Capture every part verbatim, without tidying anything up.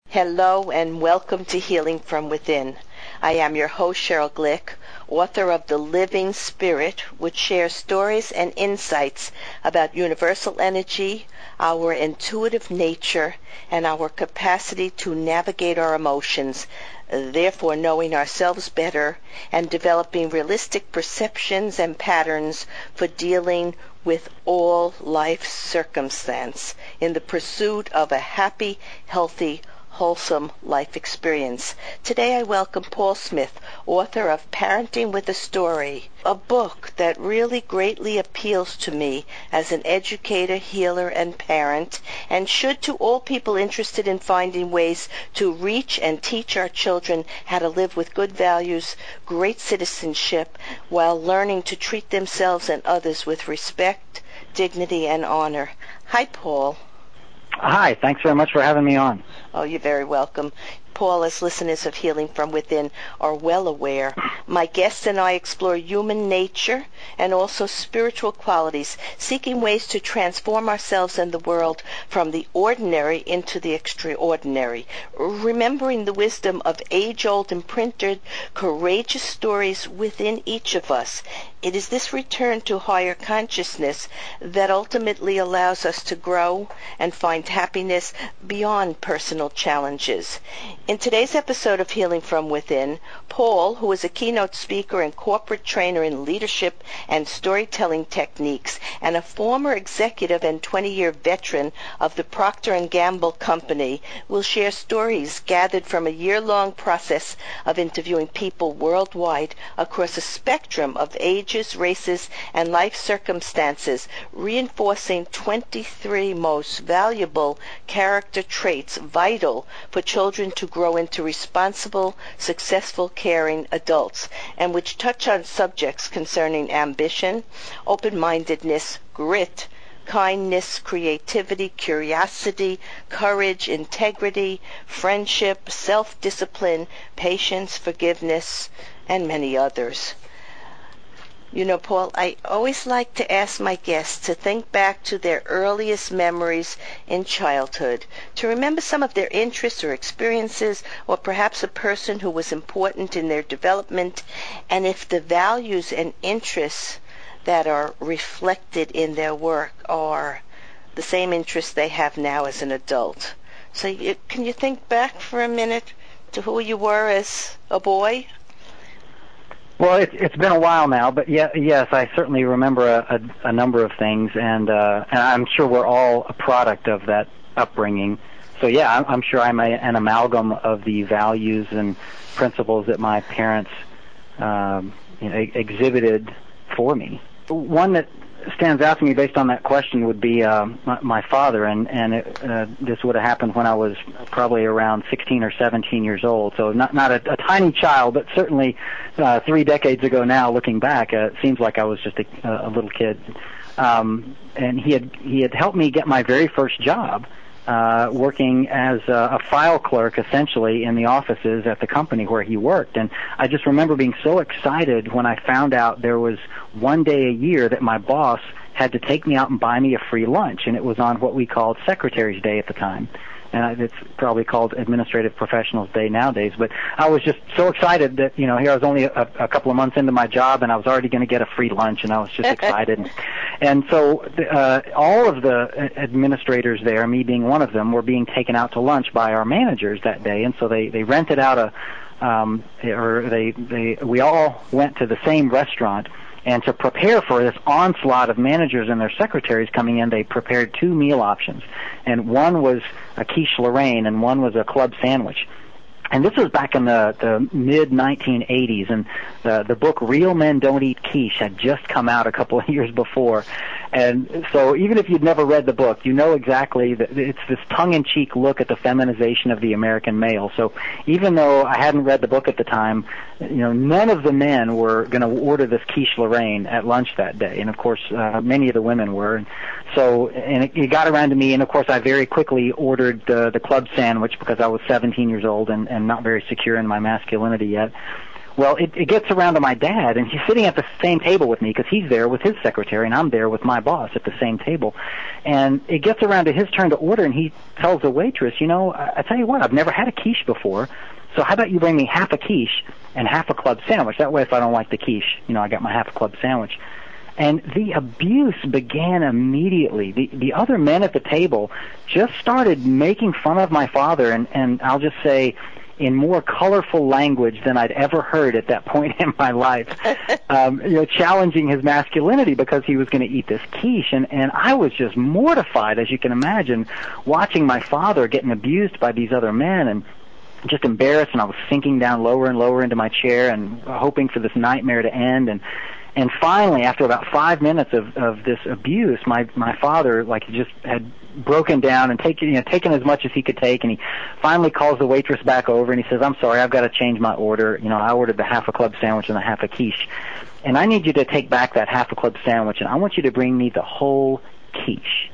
Hello and welcome to Healing from Within. I am your host, Cheryl Glick, author of The Living Spirit, which shares stories and insights about universal energy, our intuitive nature, and our capacity to navigate our emotions, therefore knowing ourselves better and developing realistic perceptions and patterns for dealing with all life circumstance in the pursuit of a happy, healthy, wholesome life experience. Today I welcome Paul Smith, author of Parenting with a Story, a book that really greatly appeals to me as an educator, healer, and parent, and should to all people interested in finding ways to reach and teach our children how to live with good values, great citizenship, while learning to treat themselves and others with respect, dignity, and honor. Hi, Paul. Hi, thanks very much for having me on. Oh, you're very welcome. Paul, as listeners of Healing from Within are well aware, my guests and I explore human nature and also spiritual qualities, seeking ways to transform ourselves and the world from the ordinary into the extraordinary, remembering the wisdom of age-old imprinted, courageous stories within each of us. It is this return to higher consciousness that ultimately allows us to grow and find happiness beyond personal challenges. In today's episode of Healing from Within, Paul, who is a keynote speaker and corporate trainer in leadership and storytelling techniques, and a former executive and twenty-year veteran of the Procter and Gamble Company, will share stories gathered from a year-long process of interviewing people worldwide across a spectrum of ages, races, and life circumstances, reinforcing twenty-three most valuable character traits vital for children to grow into responsible, successful, caring adults, and which touch on subjects concerning ambition, open-mindedness, grit, kindness, creativity, curiosity, courage, integrity, friendship, self-discipline, patience, forgiveness, and many others. You know, Paul, I always like to ask my guests to think back to their earliest memories in childhood, to remember some of their interests or experiences, or perhaps a person who was important in their development, and if the values and interests that are reflected in their work are the same interests they have now as an adult. So you, can you think back for a minute to who you were as a boy? Well, it, it's been a while now, but yeah, yes, I certainly remember a, a, a number of things, and, uh, and I'm sure we're all a product of that upbringing. So yeah, I'm, I'm sure I'm a, an amalgam of the values and principles that my parents um, you know, exhibited for me. One that stands out to me based on that question would be uh, my, my father, and, and it, uh, this would have happened when I was probably around sixteen or seventeen years old, so not, not a, a tiny child, but certainly uh, three decades ago now, looking back, uh, it seems like I was just a, a little kid. Um, and he had, he had helped me get my very first job, Uh, working as a, a file clerk, essentially, in the offices at the company where he worked. And I just remember being so excited when I found out there was one day a year that my boss had to take me out and buy me a free lunch, and it was on what we called Secretary's Day at the time. And it's probably called Administrative Professionals Day nowadays. But I was just so excited that, you know, here I was only a, a couple of months into my job, and I was already going to get a free lunch, and I was just excited. And so uh, all of the administrators there, me being one of them, were being taken out to lunch by our managers that day. And so they, they rented out a, um, or they, they, we all went to the same restaurant. And to prepare for this onslaught of managers and their secretaries coming in, they prepared two meal options. And one was a quiche Lorraine, and one was a club sandwich. And this was back in the, the mid nineteen eighties, and the, the book Real Men Don't Eat Quiche had just come out a couple of years before. And so even if you'd never read the book, you know exactly that it's this tongue-in-cheek look at the feminization of the American male. So even though I hadn't read the book at the time, you know, none of the men were going to order this quiche Lorraine at lunch that day. And, of course, uh, many of the women were. And so, and it, it got around to me, and, of course, I very quickly ordered the, the club sandwich because I was seventeen years old and, and not very secure in my masculinity yet. Well, it, it gets around to my dad, and he's sitting at the same table with me because he's there with his secretary, and I'm there with my boss at the same table. And it gets around to his turn to order, and he tells the waitress, you know, I, I tell you what, I've never had a quiche before, so how about you bring me half a quiche and half a club sandwich? That way, if I don't like the quiche, you know, I got my half a club sandwich. And the abuse began immediately. The the other men at the table just started making fun of my father, and, and I'll just say, in more colorful language than I'd ever heard at that point in my life, um, you know, challenging his masculinity because he was going to eat this quiche. And, and I was just mortified, as you can imagine, watching my father getting abused by these other men, and just embarrassed, and I was sinking down lower and lower into my chair and hoping for this nightmare to end. And and finally, after about five minutes of, of this abuse, my my father, like, he just had broken down and taken, you know, taken as much as he could take, and he finally calls the waitress back over, and he says, I'm sorry, I've got to change my order. You know, I ordered the half a club sandwich and the half a quiche, and I need you to take back that half a club sandwich, and I want you to bring me the whole quiche.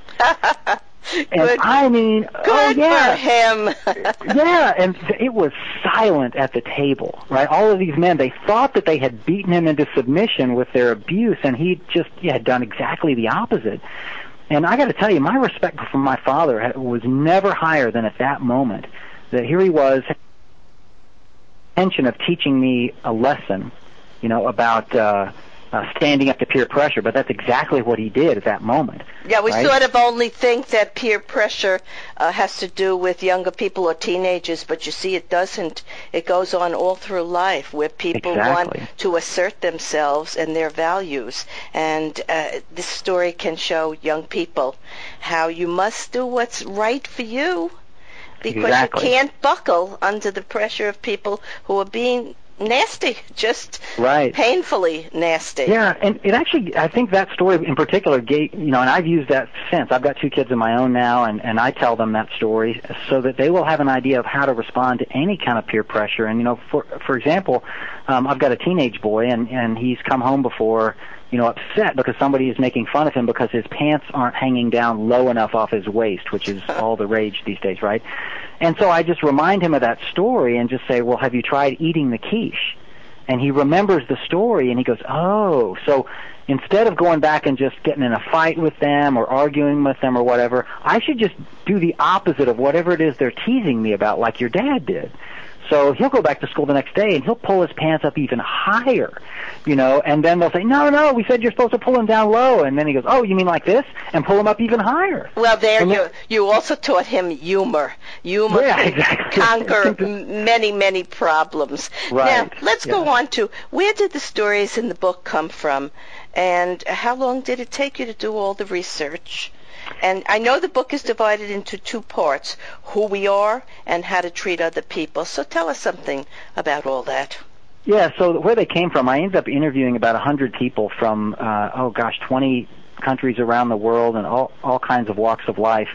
And good, I mean, good oh, yeah. for him. Yeah, and it was silent at the table, right? All of these men, they thought that they had beaten him into submission with their abuse, and he just yeah, had done exactly the opposite. And I got to tell you, my respect for my father was never higher than at that moment. That here he was, intention of teaching me a lesson, you know, about uh, uh, standing up to peer pressure. But that's exactly what he did at that moment. Yeah, we right? sort of only think that peer pressure uh, has to do with younger people or teenagers, but you see, it doesn't. It goes on all through life, where people exactly. want to assert themselves and their values. And uh, this story can show young people how you must do what's right for you, because exactly. you can't buckle under the pressure of people who are being nasty, just right. painfully nasty. Yeah, and it actually, I think that story in particular, gave, you know, and I've used that since. I've got two kids of my own now, and, and I tell them that story so that they will have an idea of how to respond to any kind of peer pressure. And, you know, for for example, um, I've got a teenage boy, and, and he's come home before, you know, upset because somebody is making fun of him because his pants aren't hanging down low enough off his waist, which is all the rage these days, right? And so I just remind him of that story and just say, well, have you tried eating the quiche? And he remembers the story, and he goes, oh. So instead of going back and just getting in a fight with them or arguing with them or whatever, I should just do the opposite of whatever it is they're teasing me about, like your dad did. So he'll go back to school the next day, and he'll pull his pants up even higher, you know, and then they'll say, no, no, we said you're supposed to pull them down low. And then he goes, oh, you mean like this? And pull them up even higher. Well, there and you then, you also taught him humor. Humor yeah, can exactly. conquer many, many problems. Right. Now, let's yeah. go on to, where did the stories in the book come from? And how long did it take you to do all the research? And I know the book is divided into two parts, who we are and how to treat other people. So tell us something about all that. Yeah, so where they came from, I ended up interviewing about one hundred people from, uh, oh gosh, twenty countries around the world and all, all kinds of walks of life,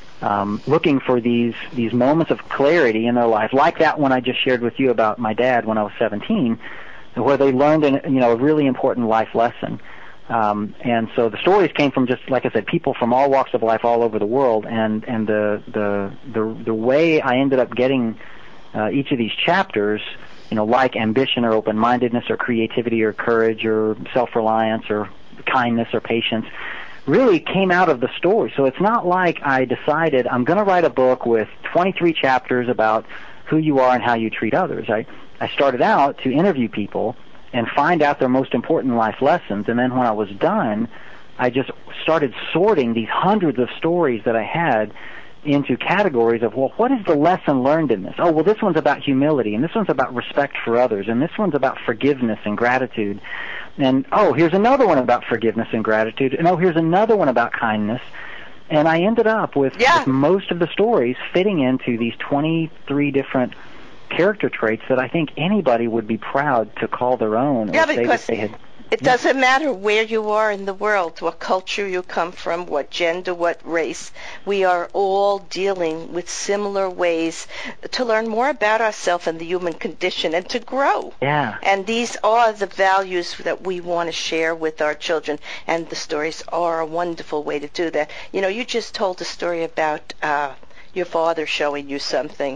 um, looking for these, these moments of clarity in their life, like that one I just shared with you about my dad when I was seventeen, where they learned an, you know, a really important life lesson. Um, and so the stories came from, just like I said, people from all walks of life all over the world, and and the the the, the way I ended up getting uh, each of these chapters, you know, like ambition or open-mindedness or creativity or courage or self-reliance or kindness or patience, really came out of the story. So it's not like I decided I'm going to write a book with twenty-three chapters about who you are and how you treat others. I I started out to interview people and find out their most important life lessons. And then when I was done, I just started sorting these hundreds of stories that I had into categories of, well, what is the lesson learned in this? Oh, well, this one's about humility, and this one's about respect for others, and this one's about forgiveness and gratitude. And, oh, here's another one about forgiveness and gratitude, and, oh, here's another one about kindness. And I ended up with, yeah. with most of the stories fitting into these twenty-three different character traits that I think anybody would be proud to call their own. Yeah, or say because that they had, it yeah. doesn't matter where you are in the world, what culture you come from, what gender, what race. We are all dealing with similar ways to learn more about ourselves and the human condition and to grow. Yeah. And these are the values that we want to share with our children, and the stories are a wonderful way to do that. You know, you just told a story about uh, your father showing you something.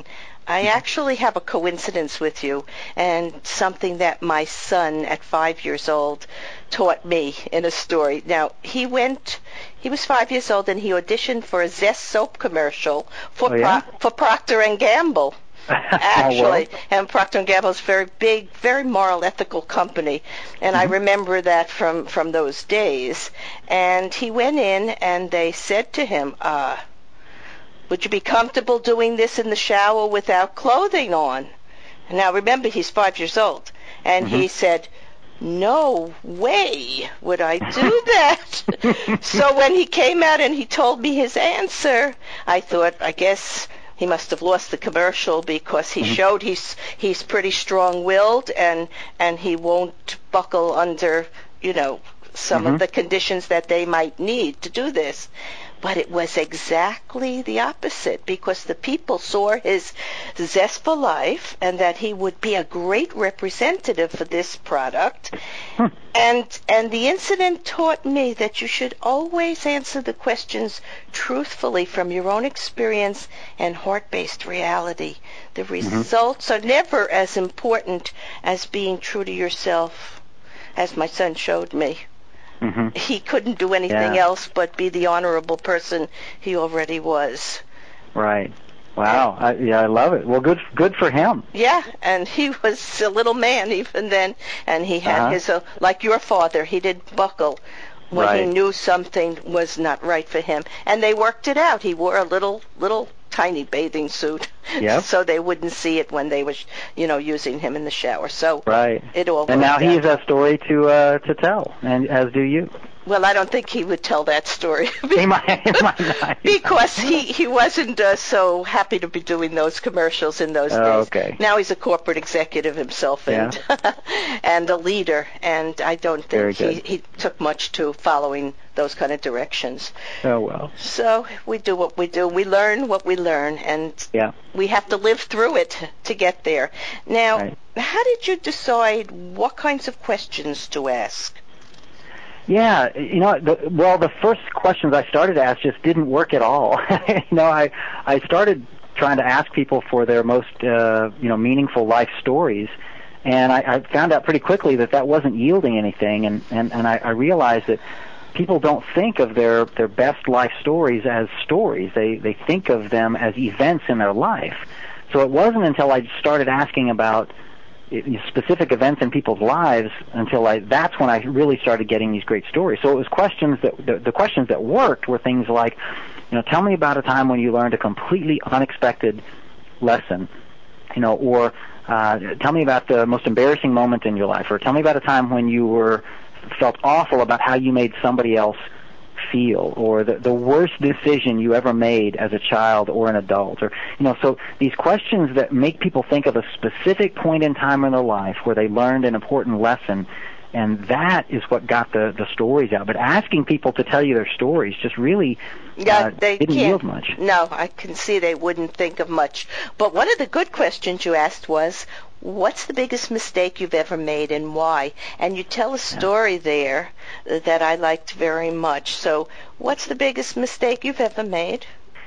I actually have a coincidence with you, and something that my son at five years old taught me in a story. Now, he went, he was five years old, and he auditioned for a Zest soap commercial for, oh, yeah? Pro- for Procter and Gamble. Actually, oh, well. And Procter and Gamble is a very big, very moral, ethical company, and mm-hmm. I remember that from, from those days. And he went in, and they said to him, uh, would you be comfortable doing this in the shower without clothing on? Now, remember, he's five years old. And mm-hmm. he said, no way would I do that. So when he came out and he told me his answer, I thought, I guess he must have lost the commercial, because he mm-hmm. showed he's he's pretty strong-willed, and, and he won't buckle under, you know, some mm-hmm. of the conditions that they might need to do this. But it was exactly the opposite, because the people saw his zest for life and that he would be a great representative for this product. Hmm. And and the incident taught me that you should always answer the questions truthfully from your own experience and heart-based reality. The results mm-hmm. are never as important as being true to yourself, as my son showed me. Mm-hmm. He couldn't do anything yeah. else but be the honorable person he already was. Right. Wow. I, yeah, I love it. Well, good good for him. Yeah, and he was a little man even then, and he had uh-huh. his, uh, like your father, he did buckle when right. he knew something was not right for him. And they worked it out. He wore a little, little tiny bathing suit, yep. so they wouldn't see it when they was, you know, using him in the shower. So right. it all. And now out. he has a story to uh, to tell, and as do you. Well, I don't think he would tell that story. he might, he might not. Because he, he wasn't uh, so happy to be doing those commercials in those oh, days. Okay. Now he's a corporate executive himself and yeah. and a leader, and I don't Very think good. he, he took much to following those kind of directions. Oh, well. So we do what we do. We learn what we learn, and yeah. we have to live through it to get there. Now, right. how did you decide what kinds of questions to ask? Yeah, you know, the, well, the first questions I started to ask just didn't work at all. you know, I I started trying to ask people for their most, uh, you know, meaningful life stories, and I, I found out pretty quickly that that wasn't yielding anything, and, and, and I, I realized that people don't think of their, their best life stories as stories. They, they think of them as events in their life. So it wasn't until I started asking about specific events in people's lives until I that's when I really started getting these great stories. So it was questions that the, the questions that worked were things like, you know, tell me about a time when you learned a completely unexpected lesson, you know, or uh, tell me about the most embarrassing moment in your life, or tell me about a time when you were felt awful about how you made somebody else feel, or the, the worst decision you ever made as a child or an adult, or, you know, so these questions that make people think of a specific point in time in their life where they learned an important lesson, and that is what got the, the stories out. But asking people to tell you their stories just really yeah, uh, they didn't can't, yield much. No, I can see they wouldn't think of much. But one of the good questions you asked was, what's the biggest mistake you've ever made and why? And you tell a story yeah. there that I liked very much. So what's the biggest mistake you've ever made?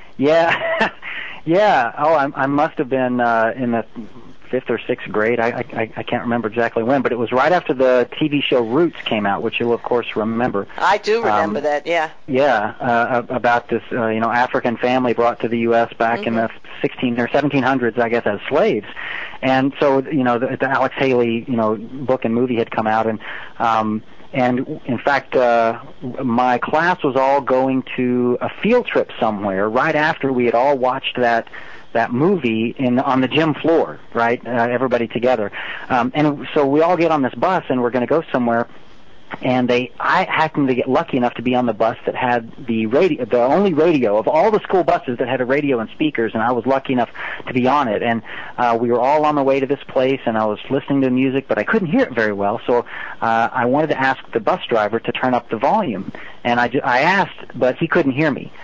Yeah. yeah. Oh, I, I must have been uh, in the fifth or sixth grade. I, I I can't remember exactly when, but it was right after the T V show Roots came out, which you'll, of course, remember. I do remember um, that, yeah. Yeah, uh, about this, uh, you know, African family brought to the U S back mm-hmm. in the sixteen or seventeen hundreds, I guess, as slaves. And so, you know, the, the Alex Haley, you know, book and movie had come out, and um, and in fact, uh, my class was all going to a field trip somewhere right after we had all watched that that movie in on the gym floor, right? Uh, everybody together, um, and so we all get on this bus and we're going to go somewhere. And they, I happened to get lucky enough to be on the bus that had the radio, the only radio of all the school buses that had a radio and speakers, and I was lucky enough to be on it. And uh, we were all on the way to this place, and I was listening to music, but I couldn't hear it very well, so uh, I wanted to ask the bus driver to turn up the volume. And I, I asked, but he couldn't hear me.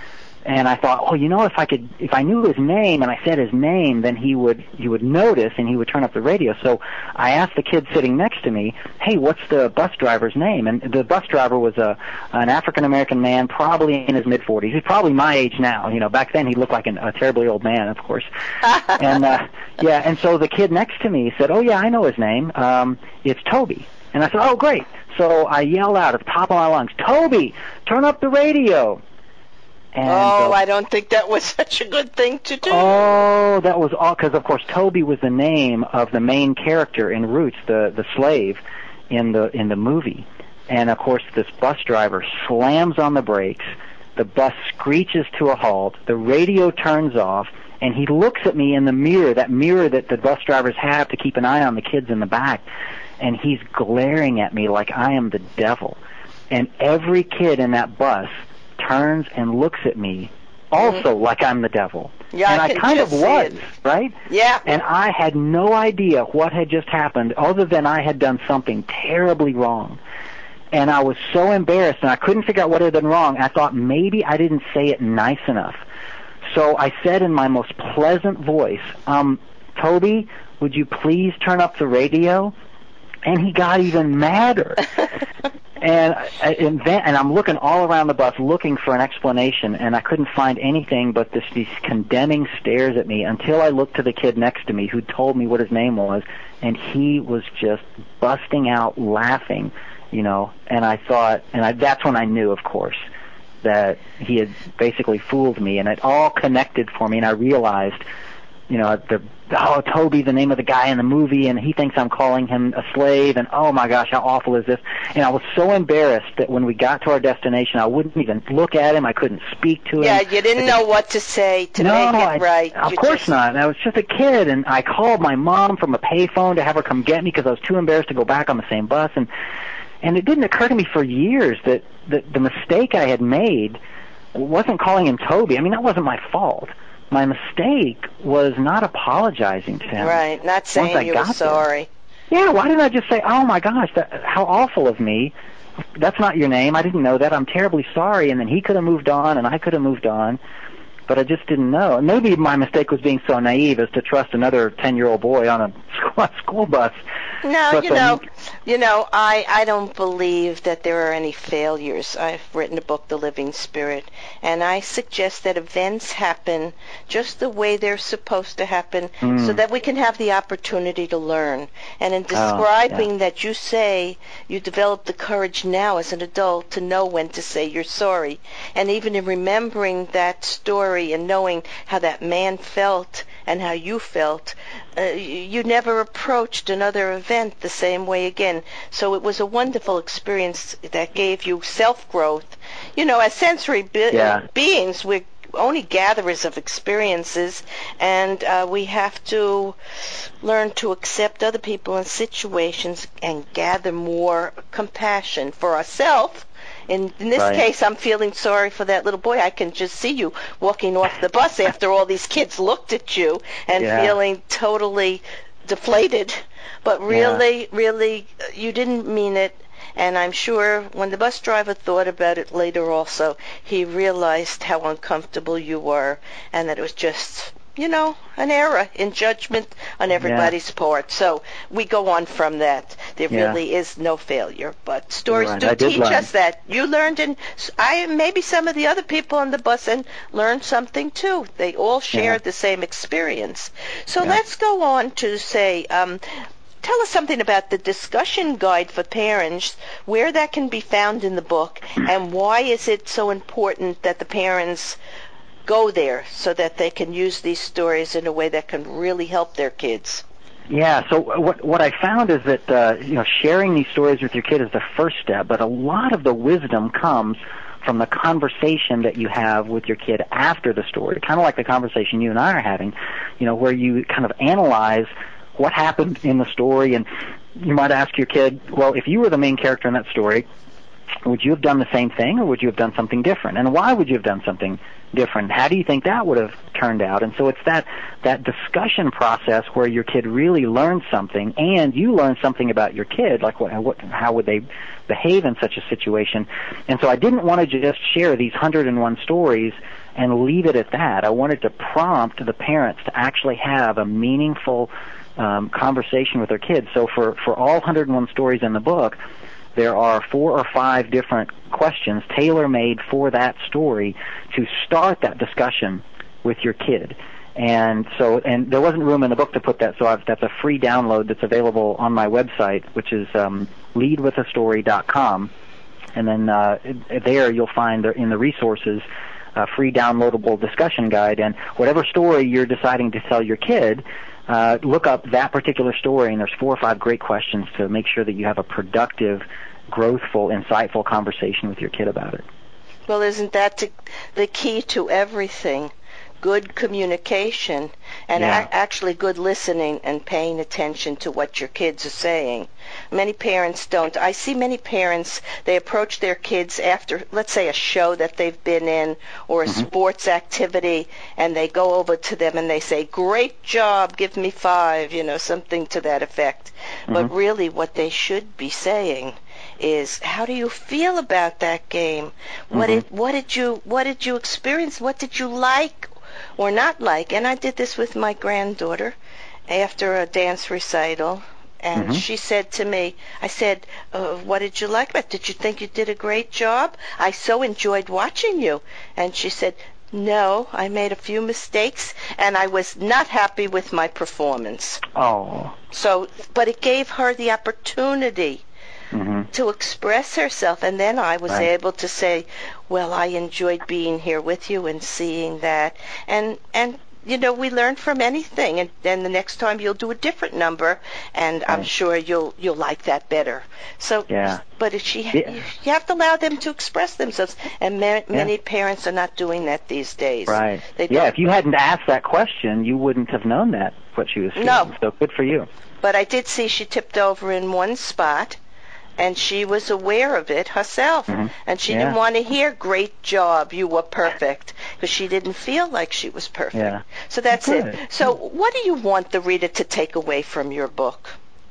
And I thought, oh, you know, if I could, if I knew his name and I said his name, then he would, he would notice and he would turn up the radio. So I asked the kid sitting next to me, hey, what's the bus driver's name? And the bus driver was a, an African-American man, probably in his mid-forties. He's probably my age now. You know, back then he looked like an, a terribly old man, of course. and, uh, yeah, and so the kid next to me said, oh, yeah, I know his name. Um, it's Toby. And I said, oh, great. So I yelled out at the top of my lungs, Toby, turn up the radio. And, oh, uh, I don't think that was such a good thing to do. Oh, that was all, because, of course, Toby was the name of the main character in Roots, the, the slave in the in the movie. And, of course, this bus driver slams on the brakes, the bus screeches to a halt, the radio turns off, and he looks at me in the mirror, that mirror that the bus drivers have to keep an eye on the kids in the back, and he's glaring at me like I am the devil. And every kid in that bus turns and looks at me also mm-hmm. like I'm the devil. Yeah, and I, I kind of was, it. right? Yeah. And I had no idea what had just happened other than I had done something terribly wrong. And I was so embarrassed, and I couldn't figure out what had done wrong. I thought maybe I didn't say it nice enough. So I said in my most pleasant voice, um, Toby, would you please turn up the radio? And he got even madder. And, and then, and I'm looking all around the bus looking for an explanation, and I couldn't find anything but this, these condemning stares at me until I looked to the kid next to me who told me what his name was, and he was just busting out laughing, you know. And I thought, and I, that's when I knew, of course, that he had basically fooled me, and it all connected for me, and I realized, you know, the oh, Toby, the name of the guy in the movie, and he thinks I'm calling him a slave, and oh my gosh, how awful is this? And I was so embarrassed that when we got to our destination, I wouldn't even look at him. I couldn't speak to him. Yeah, you didn't know what to say to no, make it I, right. Of you course just... not. I was just a kid, and I called my mom from a payphone to have her come get me because I was too embarrassed to go back on the same bus, and and it didn't occur to me for years that, that the mistake I had made wasn't calling him Toby. I mean, that wasn't my fault. My mistake was not apologizing to him. Right, not saying you were sorry. There. Yeah, why didn't I just say, oh, my gosh, that, how awful of me. That's not your name. I didn't know that. I'm terribly sorry. And then he could have moved on, and I could have moved on. But I just didn't know. And maybe my mistake was being so naive as to trust another ten-year-old boy on a school bus. No, but you the, know, you know, I, I don't believe that there are any failures. I've written a book, The Living Spirit, and I suggest that events happen just the way they're supposed to happen mm. so that we can have the opportunity to learn. And in describing oh, yeah. that, you say you develop the courage now as an adult to know when to say you're sorry. And even in remembering that story and knowing how that man felt and how you felt, uh, you never approached another event the same way again. So it was a wonderful experience that gave you self-growth. You know, as sensory be- yeah. beings, we're only gatherers of experiences, and uh, we have to learn to accept other people and situations and gather more compassion for ourselves. In, in this right. case, I'm feeling sorry for that little boy. I can just see you walking off the bus after all these kids looked at you and yeah. feeling totally deflated. But really, yeah. really, you didn't mean it. And I'm sure when the bus driver thought about it later also, he realized how uncomfortable you were and that it was just, you know, an error in judgment on everybody's yeah. part. So we go on from that. There yeah. really is no failure. But stories right. do I teach learn. us that. You learned, and I maybe some of the other people on the bus and learned something too. They all shared yeah. the same experience. So yeah. let's go on to say, um, tell us something about the discussion guide for parents, where that can be found in the book, and why is it so important that the parents go there so that they can use these stories in a way that can really help their kids. Yeah, so what what I found is that uh, you know, sharing these stories with your kid is the first step, but a lot of the wisdom comes from the conversation that you have with your kid after the story, kind of like the conversation you and I are having, you know, where you kind of analyze what happened in the story, and you might ask your kid, well, if you were the main character in that story, would you have done the same thing, or would you have done something different? And why would you have done something different? How do you think that would have turned out? And so it's that that discussion process where your kid really learns something, and you learn something about your kid, like what, what how would they behave in such a situation. And so I didn't want to just share these one hundred and one stories and leave it at that. I wanted to prompt the parents to actually have a meaningful um, conversation with their kids. So for, for all one hundred and one stories in the book, there are four or five different questions tailor-made for that story to start that discussion with your kid. And so, and there wasn't room in the book to put that, so I've, that's a free download that's available on my website, which is um, lead with a story dot com. And then uh, there you'll find in the resources a free downloadable discussion guide. And whatever story you're deciding to tell your kid, Uh, look up that particular story, and there's four or five great questions to make sure that you have a productive, growthful, insightful conversation with your kid about it. Well, isn't that to, the key to everything? Good communication and Yeah. a- actually good listening and paying attention to what your kids are saying. Many parents don't. I see many parents, they approach their kids after, let's say, a show that they've been in or a Mhm. sports activity, and they go over to them and they say, "Great job, give me five," you know, something to that effect. But Mhm. really what they should be saying is, how do you feel about that game? What Mhm. did what did you what did you experience? What did you like or not like? And I did this with my granddaughter after a dance recital, and Mhm. she said to me, I said, uh, what did you like about it? Did you think you did a great job? I so enjoyed watching you. And she said, no, I made a few mistakes, and I was not happy with my performance. Oh. So, but it gave her the opportunity Mhm. to express herself, and then I was Right. able to say, well, I enjoyed being here with you and seeing that, and and you know, we learn from anything, and then the next time you'll do a different number, and I'm Right. sure you'll you'll like that better. So, Yeah. but if she, Yeah. you have to allow them to express themselves, and ma- Yeah. many parents are not doing that these days. Right. They Yeah, don't. if you hadn't asked that question, you wouldn't have known that, what she was feeling. No. So good for you. But I did see she tipped over in one spot, and she was aware of it herself. Mhm. And she Yeah. didn't want to hear, great job, you were perfect, because she didn't feel like she was perfect. Yeah. So that's Good. it. So what do you want the reader to take away from your book?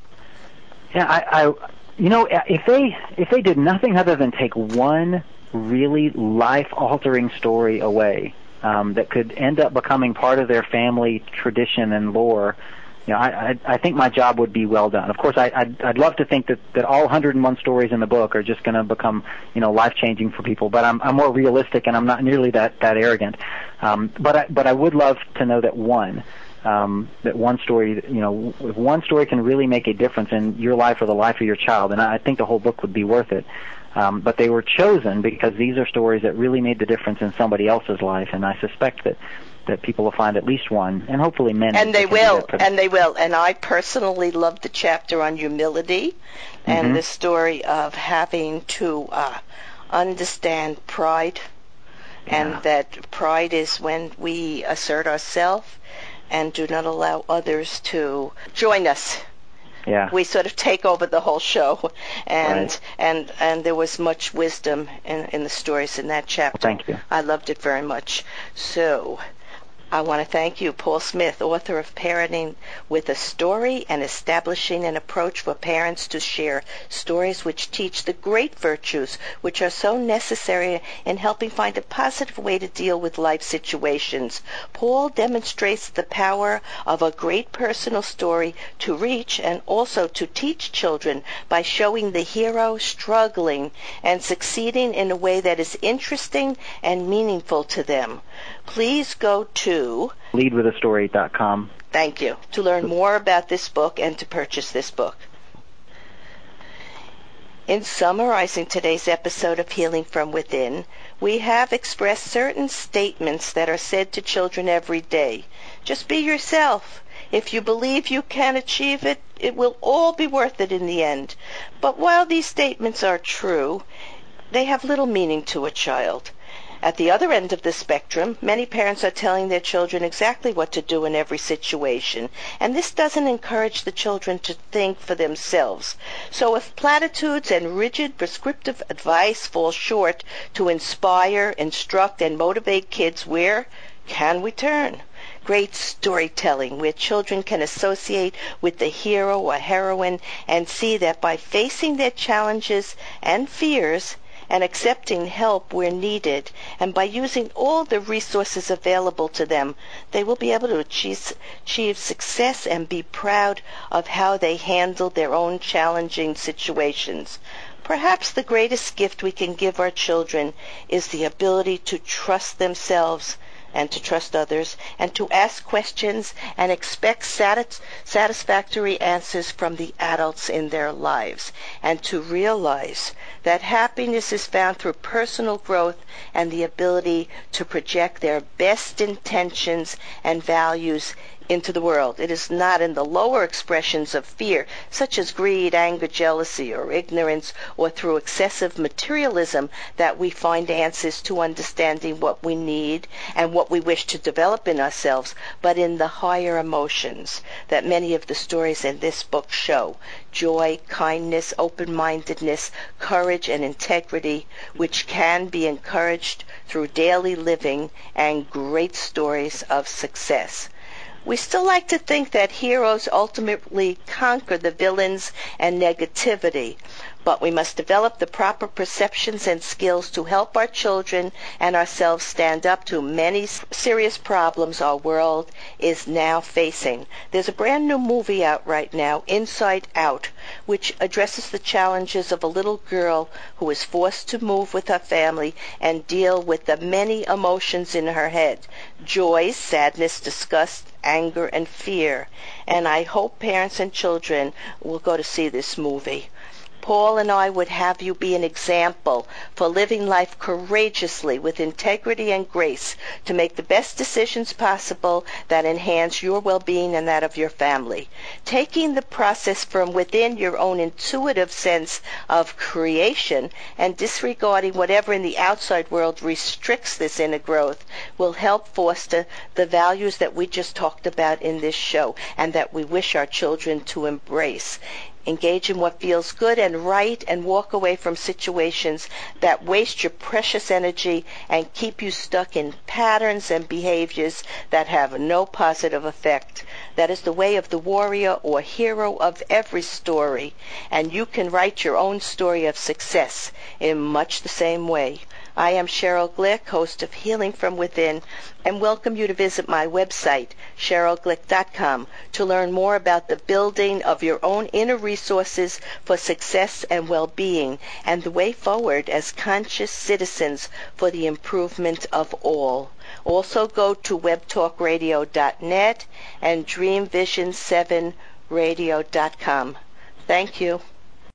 Yeah, I, I, you know, if they if they did nothing other than take one really life-altering story away um, that could end up becoming part of their family tradition and lore, you know, I, I, I think my job would be well done. Of course, I, I'd, I'd love to think that, that all one hundred and one stories in the book are just going to become, you know, life-changing for people. But I'm, I'm more realistic, and I'm not nearly that, that arrogant. Um, but I, but I would love to know that one, um, that one story, you know, if one story can really make a difference in your life or the life of your child, and I think the whole book would be worth it. Um, but they were chosen because these are stories that really made the difference in somebody else's life, and I suspect that. that people will find at least one, and hopefully many. And they that can do will, that for them. and they will. And I personally loved the chapter on humility and Mhm. the story of having to uh, understand pride, and Yeah. that pride is when we assert ourselves and do not allow others to join us. Yeah. We sort of take over the whole show, and Right. and and there was much wisdom in in the stories in that chapter. Well, thank you. I loved it very much. So I want to thank you, Paul Smith, author of Parenting with a Story and Establishing an Approach for Parents to Share Stories which Teach the Great Virtues which are so necessary in helping find a positive way to deal with life situations. Paul demonstrates the power of a great personal story to reach and also to teach children by showing the hero struggling and succeeding in a way that is interesting and meaningful to them. Please go to lead with a story dot com. Thank you. To learn more about this book and to purchase this book. In summarizing today's episode of Healing from Within, we have expressed certain statements that are said to children every day. Just be yourself. If you believe you can achieve it, it will all be worth it in the end. But while these statements are true, they have little meaning to a child. At the other end of the spectrum, many parents are telling their children exactly what to do in every situation, and this doesn't encourage the children to think for themselves. So if platitudes and rigid prescriptive advice fall short to inspire, instruct, and motivate kids, where can we turn? Great storytelling where children can associate with the hero or heroine and see that by facing their challenges and fears and accepting help where needed, and by using all the resources available to them, they will be able to achieve, achieve success and be proud of how they handled their own challenging situations. Perhaps the greatest gift we can give our children is the ability to trust themselves and to trust others, and to ask questions and expect satis- satisfactory answers from the adults in their lives, and to realize that happiness is found through personal growth and the ability to project their best intentions and values into the world. It is not in the lower expressions of fear, such as greed, anger, jealousy, or ignorance, or through excessive materialism, that we find answers to understanding what we need and what we wish to develop in ourselves, but in the higher emotions that many of the stories in this book show: joy, kindness, open-mindedness, courage, and integrity, which can be encouraged through daily living and great stories of success. We still like to think that heroes ultimately conquer the villains and negativity, but we must develop the proper perceptions and skills to help our children and ourselves stand up to many serious problems our world is now facing. There's a brand new movie out right now, Inside Out, which addresses the challenges of a little girl who is forced to move with her family and deal with the many emotions in her head: joy, sadness, disgust, anger, and fear. And I hope parents and children will go to see this movie. Paul and I would have you be an example for living life courageously with integrity and grace to make the best decisions possible that enhance your well-being and that of your family. Taking the process from within your own intuitive sense of creation and disregarding whatever in the outside world restricts this inner growth will help foster the values that we just talked about in this show and that we wish our children to embrace. Engage in what feels good and right and walk away from situations that waste your precious energy and keep you stuck in patterns and behaviors that have no positive effect. That is the way of the warrior or hero of every story, and you can write your own story of success in much the same way. I am Cheryl Glick, host of Healing from Within, and welcome you to visit my website, cheryl glick dot com, to learn more about the building of your own inner resources for success and well-being and the way forward as conscious citizens for the improvement of all. Also go to web talk radio dot net and dream vision seven radio dot com. Thank you.